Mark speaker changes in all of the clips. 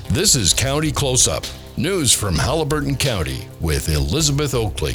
Speaker 1: This is County Close-Up, news from Haliburton County with Elizabeth Oakley.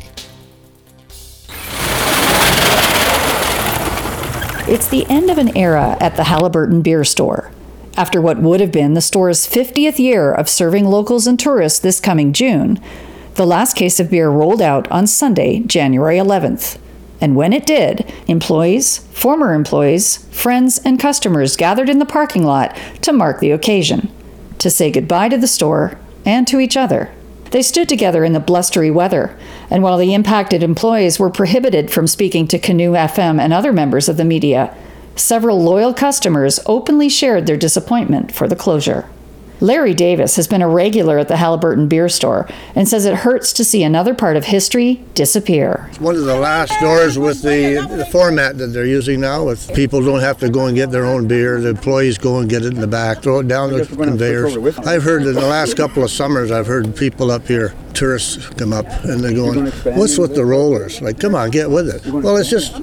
Speaker 2: It's the end of an era at the Haliburton Beer Store. After what would have been the store's 50th year of serving locals and tourists this coming June, the last case of beer rolled out on Sunday, January 11th. And when it did, employees, former employees, friends, and customers gathered in the parking lot to mark the occasion, to say goodbye to the store and to each other. They stood together in the blustery weather, and while the impacted employees were prohibited from speaking to Canoe FM and other members of the media, several loyal customers openly shared their disappointment for the closure. Larry Davis has been a regular at the Haliburton Beer Store and says it hurts to see another part of history disappear.
Speaker 3: It's one of the last stores with the format that they're using now. With people don't have to go and get their own beer. The employees go and get it in the back, throw it down the conveyors. I've heard in the last couple of summers, I've heard people up here, tourists come up and they're going, "What's with the rollers?" Like, come on, get with it. Well, it's just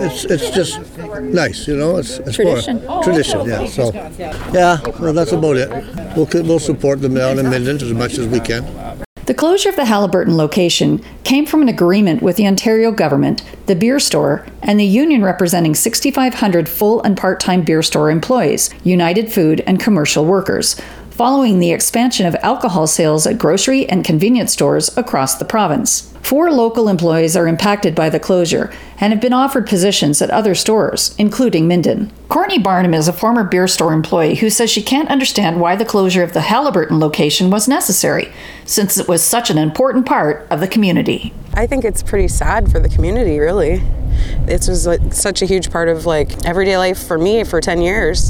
Speaker 3: nice, you know. It's
Speaker 2: Tradition.
Speaker 3: Tradition, yeah. So, yeah, well, that's about it. We'll support them down in Minden as much as we can.
Speaker 2: The closure of the Haliburton location came from an agreement with the Ontario government, the beer store, and the union representing 6,500 full and part-time beer store employees, United Food and Commercial Workers, following the expansion of alcohol sales at grocery and convenience stores across the province. 4 local employees are impacted by the closure and have been offered positions at other stores, including Minden. Courtney Barnum is a former beer store employee who says she can't understand why the closure of the Haliburton location was necessary, since it was such an important part of the community.
Speaker 4: I think it's pretty sad for the community, really. It was such a huge part of everyday life for me for 10 years.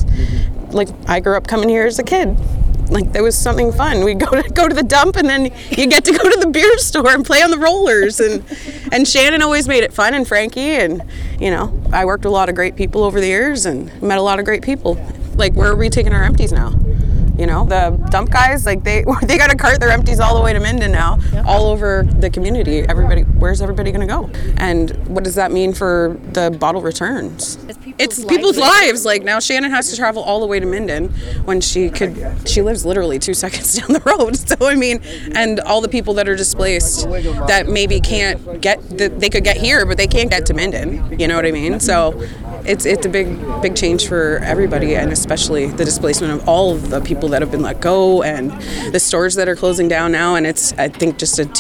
Speaker 4: I grew up coming here as a kid. There was something fun. We'd go to the dump, and then you get to go to the beer store and play on the rollers. And Shannon always made it fun, and Frankie, and I worked with a lot of great people over the years and met a lot of great people. Where are we taking our empties now? The dump guys, they got to cart their empties all the way to Minden now, all over the community. Where's everybody going to go? And what does that mean for the bottle returns? It's people's lives. Now Shannon has to travel all the way to Minden when she lives literally 2 seconds down the road. So, and all the people that are displaced that maybe can't they could get here, but they can't get to Minden. You know what I mean? So it's a big change for everybody, and especially the displacement of all of the people that have been let go and the stores that are closing down now. And it's, I think, just what's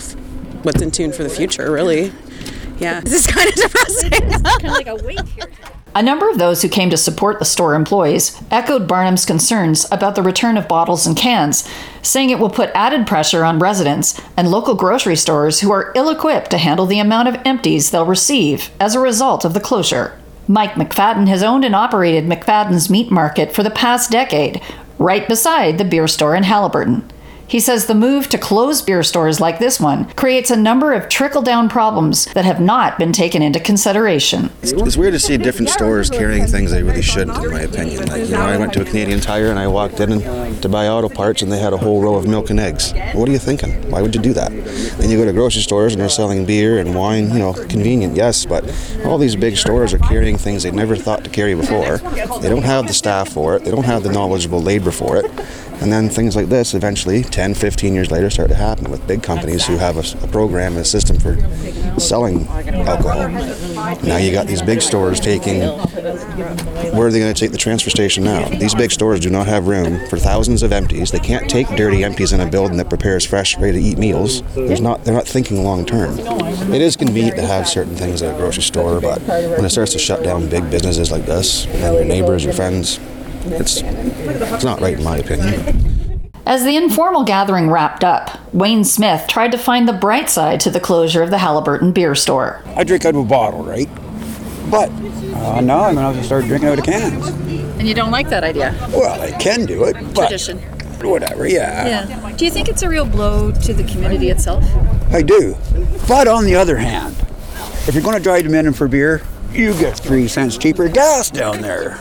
Speaker 4: in tune for the future, really. Yeah, this is kind of depressing.
Speaker 2: It's kind of like a weight here. A number of those who came to support the store employees echoed Barnum's concerns about the return of bottles and cans, saying it will put added pressure on residents and local grocery stores who are ill-equipped to handle the amount of empties they'll receive as a result of the closure. Mike McFadden has owned and operated McFadden's Meat Market for the past decade, right beside the beer store in Haliburton. He says the move to close beer stores like this one creates a number of trickle-down problems that have not been taken into consideration.
Speaker 5: It's weird to see different stores carrying things they really shouldn't, in my opinion. I went to a Canadian Tire and I walked in to buy auto parts, and they had a whole row of milk and eggs. What are you thinking? Why would you do that? Then you go to grocery stores and they're selling beer and wine, convenient, yes, but all these big stores are carrying things they never thought to carry before. They don't have the staff for it. They don't have the knowledgeable labor for it. And then things like this eventually, 10, 15 years later, start to happen with big companies who have a program, a system for selling alcohol. Now you got these big stores where are they going to take the transfer station now? These big stores do not have room for thousands of empties. They can't take dirty empties in a building that prepares fresh, ready-to-eat meals. They're not thinking long-term. It is convenient to have certain things at a grocery store, but when it starts to shut down big businesses like this, and your neighbors, your friends, it's not right in my opinion.
Speaker 2: As the informal gathering wrapped up, Wayne Smith tried to find the bright side to the closure of the Haliburton Beer Store.
Speaker 6: I drink out of a bottle, right? But now I'm going to have to start drinking out of cans.
Speaker 2: And you don't like that idea?
Speaker 6: Well, I can do it, but
Speaker 2: tradition.
Speaker 6: Whatever, yeah.
Speaker 2: Do you think it's a real blow to the community itself?
Speaker 6: I do. But on the other hand, if you're going to drive to Minden for beer, you get 3 cents cheaper gas down there.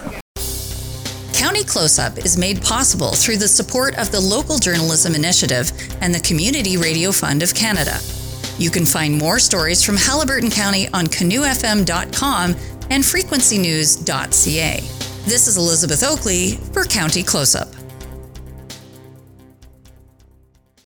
Speaker 7: County Close-Up is made possible through the support of the Local Journalism Initiative and the Community Radio Fund of Canada. You can find more stories from Haliburton County on canoefm.com and frequencynews.ca. This is Elizabeth Oakley for County Close-Up.